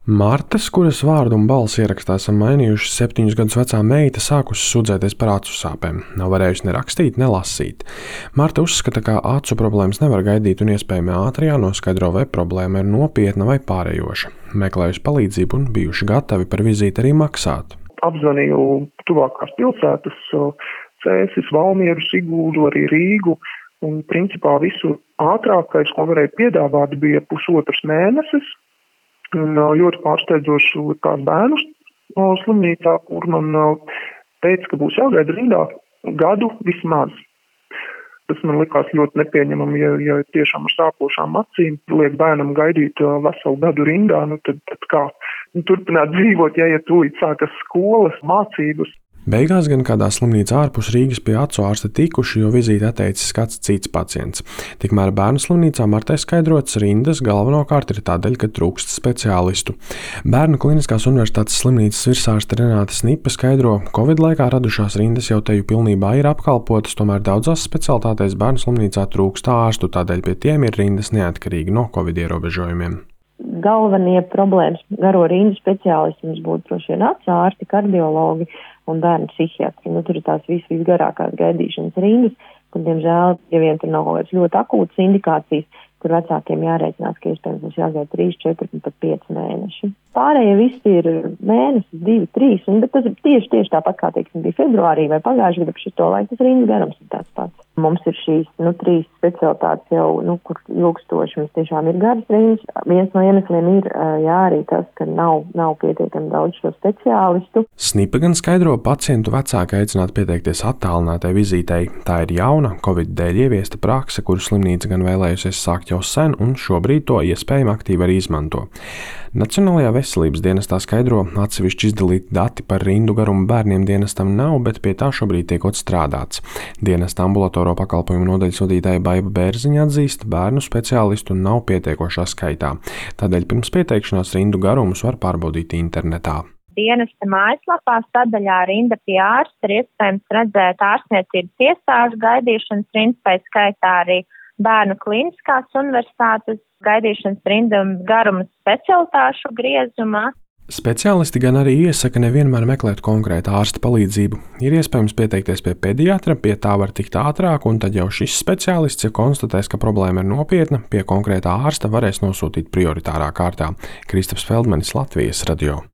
Martas, kuras vārdu un balsi ierakstā esam mainījuši, 7 gadus vecā meita sākusi sūdzēties par acu sāpēm. Nav varējusi ne rakstīt, ne lasīt. Marta uzskata, ka acu problēmas nevar gaidīt un iespējami ātri jānoskaidro, vai problēma ir nopietna vai pārējoša. Meklējusi palīdzību un bijuši gatavi par vizīti arī maksāt. Apzvanīju tuvākās pilsētas, Cēsis, Valmieru, Siguldu, arī Rīgu. Un principā visu ātrākais, ko varēja piedāvāt, bija 1,5 mēnesis. Un ļoti pārsteidzoši likās bērnu slimnīcā, kur man teica, ka būs jāgaida rindā gadu vismaz. Tas man likās ļoti nepieņemami, ja tiešām ar sāpošām acīm liek bērnam gaidīt veselu gadu rindā, tad kā turpināt dzīvot, ja tūlīt sākas skolas, mācības. Beigās gan kādā slimnīcā ārpus Rīgas pie acu ārsta tikuši, jo vizīti atteicis kāds cits pacients. Tikmēr bērnu slimnīcā Martai skaidrots, rindas galvenokārt ir tādēļ, ka trūkst speciālistu. Bērnu Kliniskās universitātes slimnīcas virsārste Renāte Snipe skaidro, Covid laikā radušās rindas jau teju pilnībā ir apkalpotas, tomēr daudzās specialitātēs bērnu slimnīcā trūkst ārstu, tādēļ pie tiem ir rindas neatkarīgi no Covid ierobežojumiem. Galvenie problēmas garo rindu speciālisti mums būtu droši vien acu ārsti, kardiologi un bērnu psihiatri. Tur ir tās visgarākās gaidīšanas rindas, kur, diemžēl, ja vien tur nav kaut kādas ļoti akūtas indikācijas, kur vecākiem jārēķinās, ka iespējams mums jāgaida 3, 4 un pat 5 mēneši. Pārējie visi ir mēnesis, 2, 3, bet tas ir tieši tāpat kā, bija februārī vai pagājušajā gadā, šis to laiku tas rindas garums ir tāds pats. Mums ir šīs 3 specialitātes jau, kur ilgstoši mums tiešām ir garas rindas. Viens no iemesliem ir arī tas, ka nav pietiekami daudz šo speciālistu. Snipe gan skaidro, pacientu vecāki aicināt pieteikties attālinātai vizītei. Tā ir jauna, Covid dēļ ieviesta prakse, kuru slimnīca gan vēlējusies sākt jau sen un šobrīd to iespējami aktīvi arī izmanto. Nacionālajā veselības dienestā skaidro, atsevišķi izdalīti dati par rindu garumu bērniem dienestam nav, bet pie tā šobrīd tiekot strādāts. Dienesta ambulatoro pakalpojumu nodaļas vadītāja Baiba Bērziņa atzīst, bērnu speciālistu nav pietiekošā skaitā. Tādēļ pirms pieteikšanās rindu garumus var pārbaudīt internetā. Dienesta mājaslapā sadaļā rinda pie ārsta ir iespējams redzēt ārstniecības iestāžu gaidīšanas rindas, pēc skaitā arī Bērnu Kliniskās universitātes gaidīšanas rinda un garumas specialitāšu griezumā. Speciālisti gan arī iesaka nevienmēr meklēt konkrētu ārsta palīdzību. Ir iespējams pieteikties pie pediatra, pie tā var tikt ātrāk, un tad jau šis speciālists, ja konstatēs, ka problēma ir nopietna, pie konkrētā ārsta varēs nosūtīt prioritārā kārtā. Kristaps Feldmanis, Latvijas radio.